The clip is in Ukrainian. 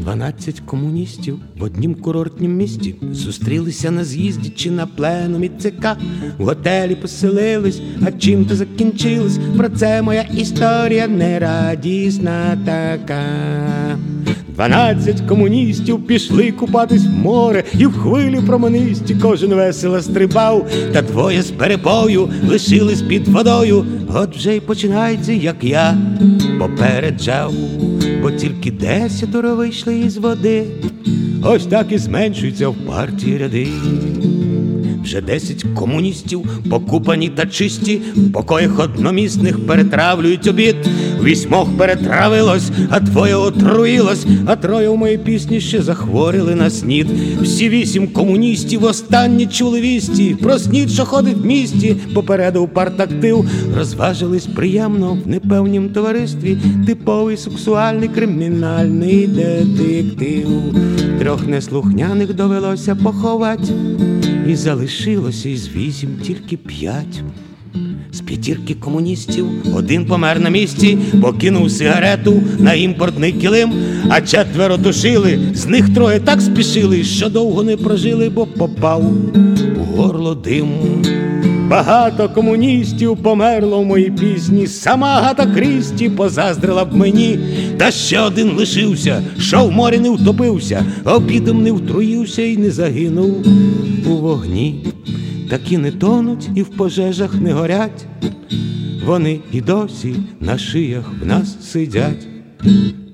12 комуністів в однім курортнім місті зустрілися на з'їзді чи на пленумі ЦК. В готелі поселились, а чим то закінчилось? Про це моя історія нерадісна така. 12 комуністів пішли купатись в море, і в хвилі променисті кожен весело стрибав. Та двоє з перепою лишились під водою. От вже й починається, як я попереджав. Бо тільки 10 вийшли із води. Ось так і зменшуються в партії ряди. Вже 10 комуністів, покупані та чисті, в покоях одномісних перетравлюють обід. 8 перетравилось, а 2 отруїлось, а 3 в моїй пісні ще захворіли на снід. Всі 8 комуністів останні чули вісті про снід, що ходить в місті, попередив партактив. Розважились приємно в непевнім товаристві, типовий сексуальний кримінальний детектив. 3 неслухняних довелося поховать, і залишилося із 8 тільки 5. З 5 комуністів 1 помер на місці, бо кинув сигарету на імпортний килим, а 4 душили, з них 3 так спішили, що довго не прожили, бо попав у горло дим. Багато комуністів померло в моїй пісні, сама Агата Крісті позаздрила б мені. Та ще 1 лишився, що в морі не втопився, обідом не втруївся і не загинув у вогні. Такі не тонуть і в пожежах не горять, вони і досі на шиях в нас сидять.